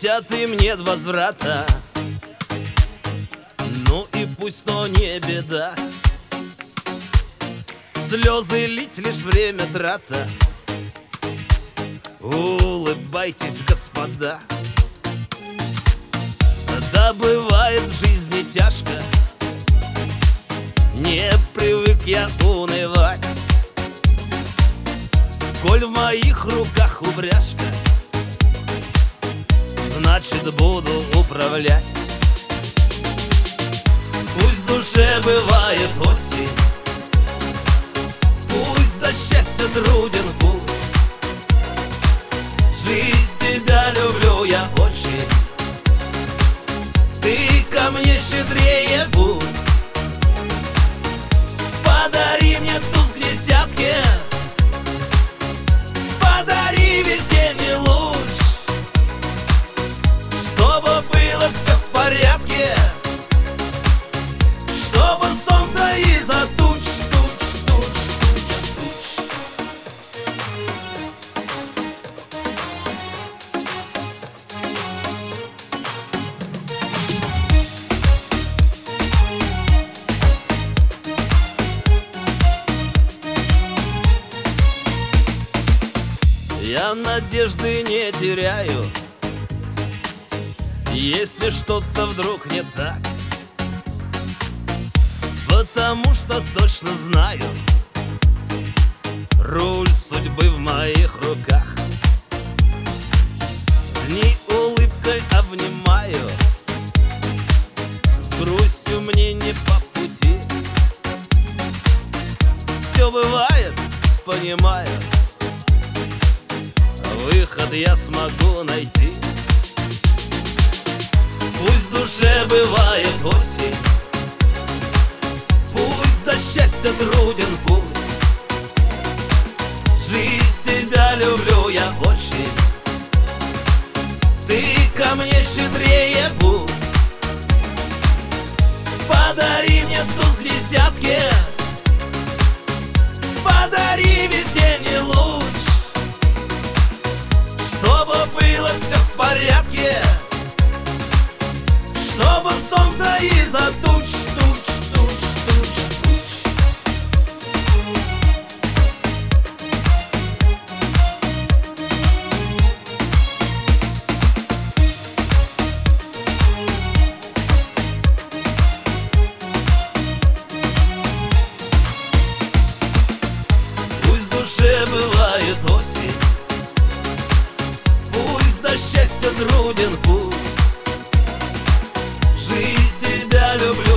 Хотят им нет возврата. Ну и пусть, но не беда. Слезы лить лишь время трата. Улыбайтесь, господа. Да бывает в жизни тяжко, не привык я унывать. Коль в моих руках упряжка, значит буду управлять. Пусть в душе бывает осень, пусть до счастья труден путь. Жизнь тебя люблю я очень, ты ко мне щедрее будь. Подари мне туз в десятке, подари весенний луч, чтобы было все в порядке, чтобы солнце из-за туч, туч, туч, туч, туч. Я надежды не теряю, если что-то вдруг не так, потому что точно знаю, руль судьбы в моих руках. Дни улыбкой обнимаю, с грустью мне не по пути. Все бывает, понимаю, выход я смогу найти. Пусть в душе бывает осень, пусть до счастья труден путь. Жизнь тебя люблю я очень, ты ко мне щедрее будь. Подари мне туз к десятке, подари весенний луч, чтобы было все в порядке, чтобы солнце из-за туч, туч, туч, туч, туч. Пусть в душе бывает осень, пусть до счастья труден путь. Жизнь тебя люблю